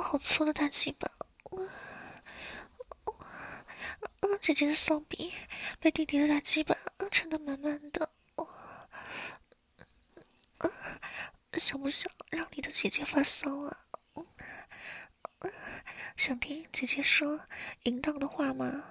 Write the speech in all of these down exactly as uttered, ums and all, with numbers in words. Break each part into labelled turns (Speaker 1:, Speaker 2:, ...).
Speaker 1: 好粗的大鸡巴！嗯，姐姐的骚逼被弟弟的大鸡巴撑得满满的。嗯，想不想让你的姐姐发骚啊？嗯，想听姐姐说淫荡的话吗？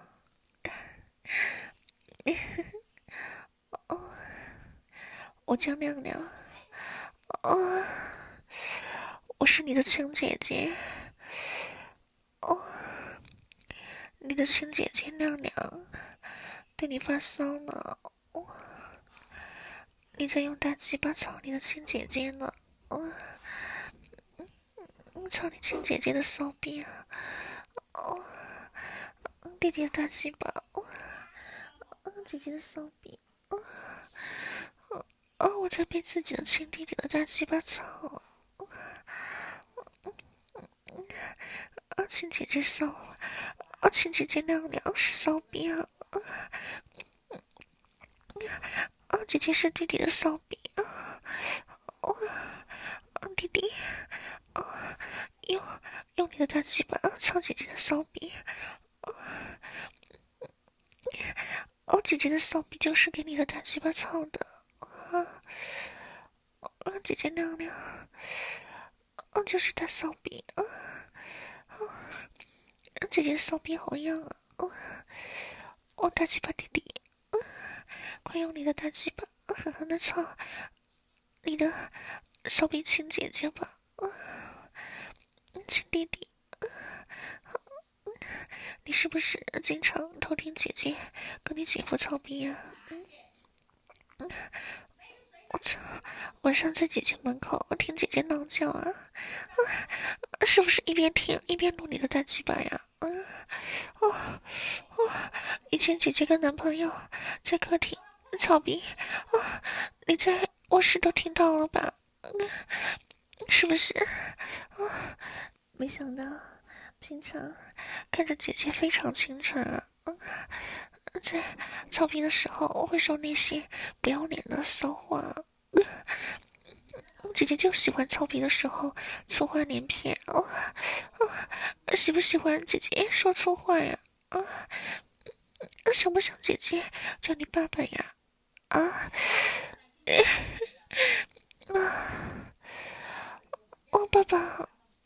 Speaker 1: 哦，我叫亮亮。哦，我是你的亲姐姐。哦，你的亲姐姐亮亮对你发骚呢。哦，你在用大鸡巴操你的亲姐姐呢。哦，操你亲姐姐的骚逼啊！哦，弟弟的大鸡巴。哦，姐姐的骚逼。哦，哦，我在被自己的亲弟弟的大鸡巴操。啊，亲姐姐骚了！啊，亲姐姐亮亮是骚逼啊！啊，姐姐是弟弟的骚逼啊！哦，啊，弟弟，啊，用用你的大鸡巴操姐姐的骚逼！哦，姐姐的骚逼就是给你的大鸡巴操的啊！啊，姐姐亮亮，哦，就是大骚逼啊！啊，姐姐的骚逼好痒啊！哦，哦，大鸡巴弟弟，啊，快用你的大鸡巴狠狠的操你的骚逼亲姐姐吧！啊，亲弟弟，你是不是经常偷听姐姐跟你姐夫操逼啊？嗯嗯，我操！晚上在姐姐门口听姐姐闹叫啊，啊，是不是一边听一边撸你的大鸡巴呀？嗯，哦哦，以前姐姐跟男朋友在客厅操逼，哦，你在卧室都听到了吧？嗯，是不是？哦，没想到平常看着姐姐非常清纯啊，嗯，在操逼的时候会说那些不要脸的骚话。嗯，姐姐就喜欢操逼的时候粗话连篇。哦哦，喜不喜欢姐姐说粗话呀？啊，想不想姐姐叫你爸爸呀？啊，啊，哦，爸爸，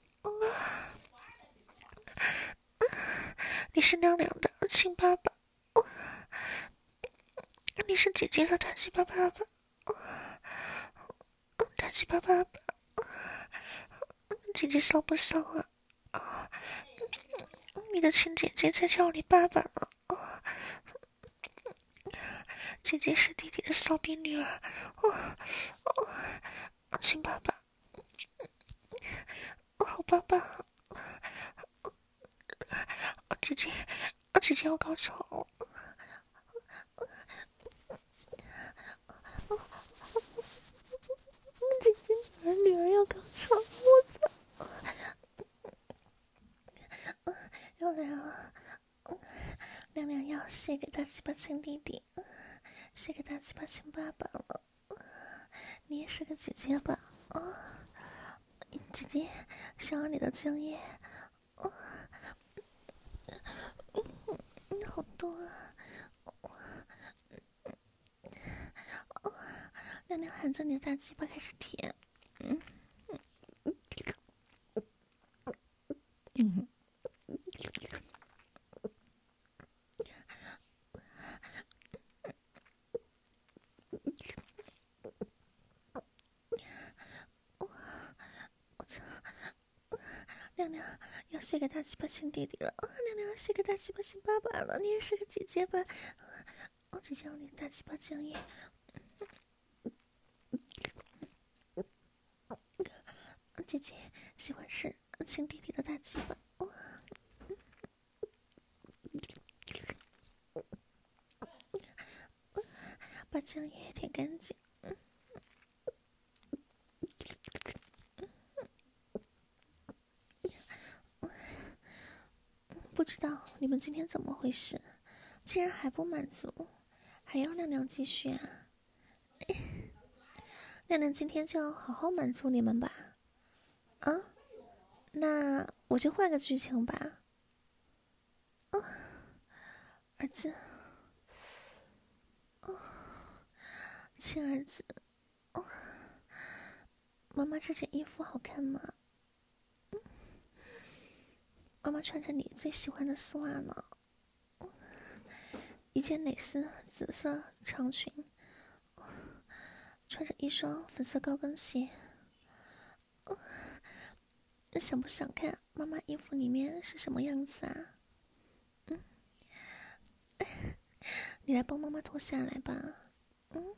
Speaker 1: 你是亮亮的亲爸爸，哦，你是姐姐的大鸡巴爸爸，哦，大鸡巴爸爸，姐姐骚不骚啊？啊，你的亲姐姐在叫你爸爸呢。哦，姐姐是弟弟的骚逼女儿。哦哦，亲爸爸，哦，好爸爸，姐姐，姐姐要高潮了。姐姐，女儿女儿要高潮，我操！又来了，亮亮要谢给大鸡巴亲弟弟，谢给大鸡巴亲爸爸了。你也是个姐姐吧？啊，姐姐想要你的精液，哦，嗯，好多啊！哦，亮亮含着你的大鸡巴开始舔，嗯嗯。我操！亮亮要谢给大鸡巴亲弟弟了，啊，亮亮要谢给大鸡巴亲爸爸了，你也是个姐姐吧？我姐姐要你的大鸡巴精液，姐姐喜欢吃亲弟弟的大鸡巴，哦，把精液舔干净。不知道你们今天怎么回事，竟然还不满足，还要亮亮继续啊？亮亮今天就要好好满足你们吧。啊，那我我就换个剧情吧。哦，儿子，哦，亲儿子，哦，妈妈这件衣服好看吗？嗯，妈妈穿着你最喜欢的丝袜呢，一件蕾丝紫色长裙，穿着一双粉色高跟鞋。哦，想不想看妈妈衣服里面是什么样子啊？嗯，你来帮妈妈脱下来吧。嗯，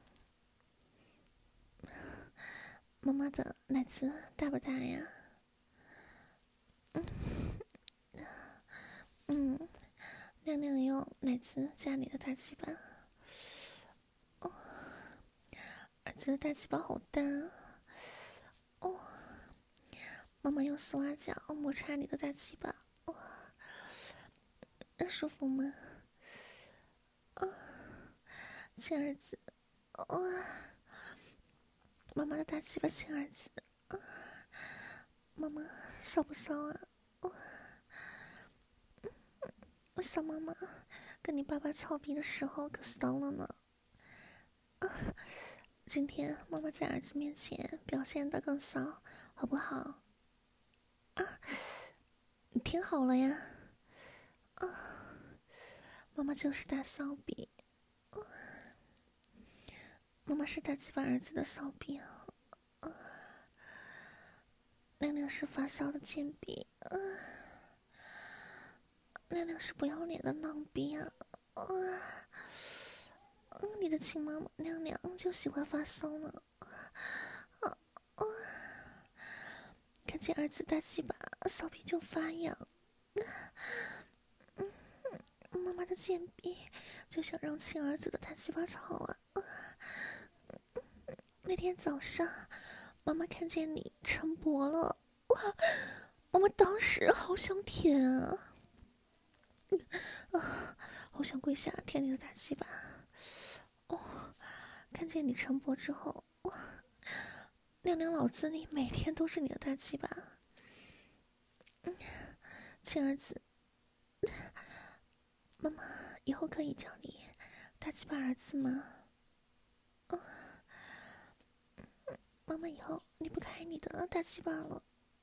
Speaker 1: 妈妈的奶子大不大呀？嗯嗯，亮亮用奶子夹你的大鸡巴。哦，儿子的大鸡巴好大。哦，妈妈用丝袜脚摩擦你的大鸡巴。哦，那舒服吗？哦，亲儿子。哦，妈妈的大鸡巴，亲儿子。哦，妈妈骚不骚啊？哦，我骚妈妈跟你爸爸操逼的时候可骚了呢。啊，今天妈妈在儿子面前表现得更骚，好不好？啊，你听好了呀。啊，妈妈就是大骚逼。啊，妈妈是大鸡巴儿子的骚逼啊。啊，亮亮是发骚的贱逼。啊，亮亮是不要脸的浪逼啊。啊，嗯，你的亲妈妈亮亮就喜欢发骚呢。啊啊，看见儿子大鸡巴，骚逼就发痒。嗯，妈妈的贱逼就想让亲儿子的大鸡巴操啊。啊，那天早上，妈妈看见你晨勃了，哇！妈妈当时好想舔啊，啊，好想跪下舔你的大鸡巴。哦，看见你晨勃之后，哇！亮亮老子你每天都是你的大鸡巴。嗯，亲儿子，妈妈以后可以叫你大鸡巴儿子吗？哦，妈妈以后离不开你的大鸡巴了。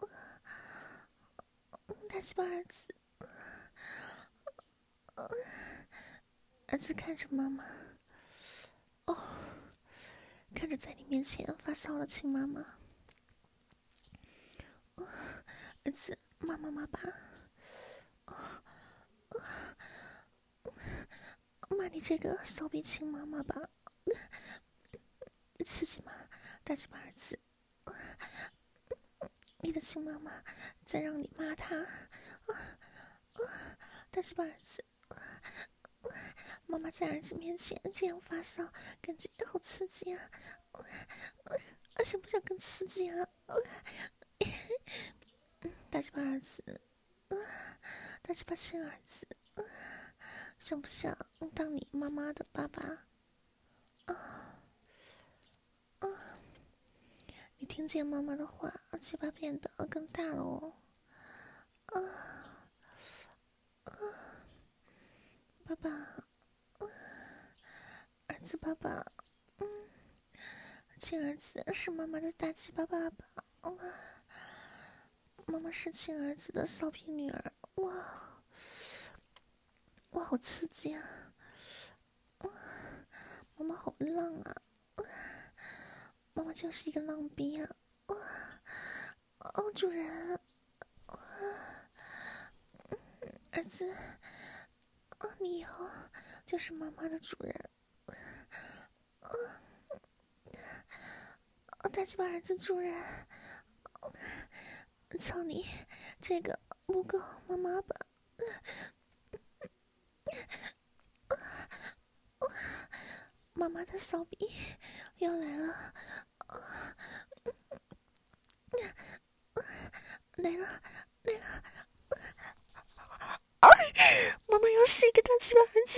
Speaker 1: 大鸡巴儿子。儿子看着妈妈，哦，看着在你面前发骚的亲妈妈。哦，儿子，妈妈妈爸，哦，哦，骂你这个骚逼亲妈妈吧，刺激吗？大鸡巴儿子，你的亲妈妈再让你骂她，啊啊，大鸡巴儿子。妈妈在儿子面前这样发骚，感觉好刺激啊！啊，想不想更刺激啊？大鸡巴儿子，啊，大鸡巴亲儿子，啊，想不想当你妈妈的爸爸？啊啊！你听见妈妈的话，鸡巴变得更大了哦！啊啊！爸爸，啊，儿子爸爸，嗯，亲儿子是妈妈的大鸡巴爸爸，啊，妈妈是亲儿子的骚皮女儿，哇哇，好刺激啊！哇，妈妈好浪啊！哇，妈妈就是一个浪逼啊！哇哦，主人，哇，儿子，哦，你以后就是妈妈的主人。哦，大鸡巴儿子主人，操你这个不够妈妈吧？妈妈的骚逼要来了，来了来了！妈妈要是一个大鸡巴儿子，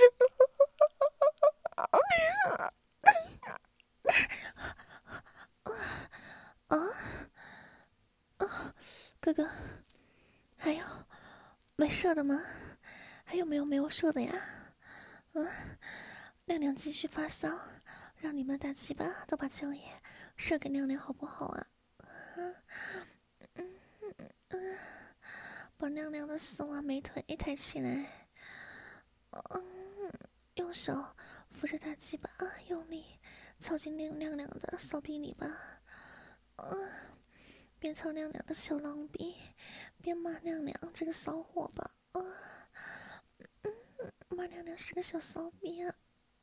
Speaker 1: 啊啊！哥哥， 还有没射的吗？还有没有没有射的呀？嗯，亮亮继续发骚，让你们大鸡巴都把精液射给亮亮好不好啊？嗯嗯嗯，把亮亮的丝袜美腿抬起来，嗯，用手扶着大鸡巴用力操进亮亮亮的骚逼里吧。嗯，边操亮亮的小浪逼，边骂亮亮这个骚货吧。嗯嗯，骂亮亮是个小骚逼啊。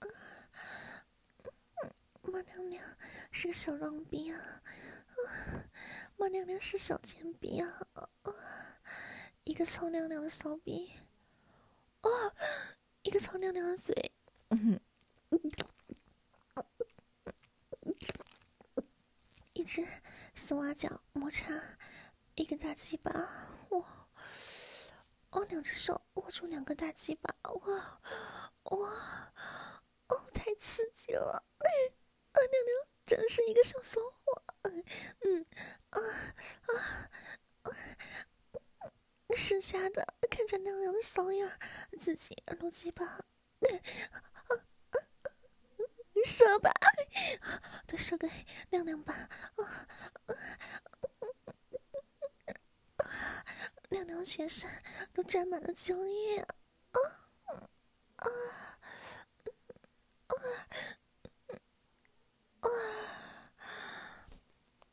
Speaker 1: 马娘娘是个小浪逼啊，啊马娘娘是小贱逼啊，啊一个操亮亮的骚逼，哦，一个操亮亮的嘴，嗯，一只丝袜脚摩擦，一个大鸡巴，哇，哦，两只手握住两个大鸡巴，哇，哇，哦，太刺激了，啊，亮亮真是一个小骚货，嗯，啊啊啊！剩下的看着亮亮的骚样，自己撸鸡巴，射吧，都射给亮亮吧，啊啊！亮亮全身都沾满了精液，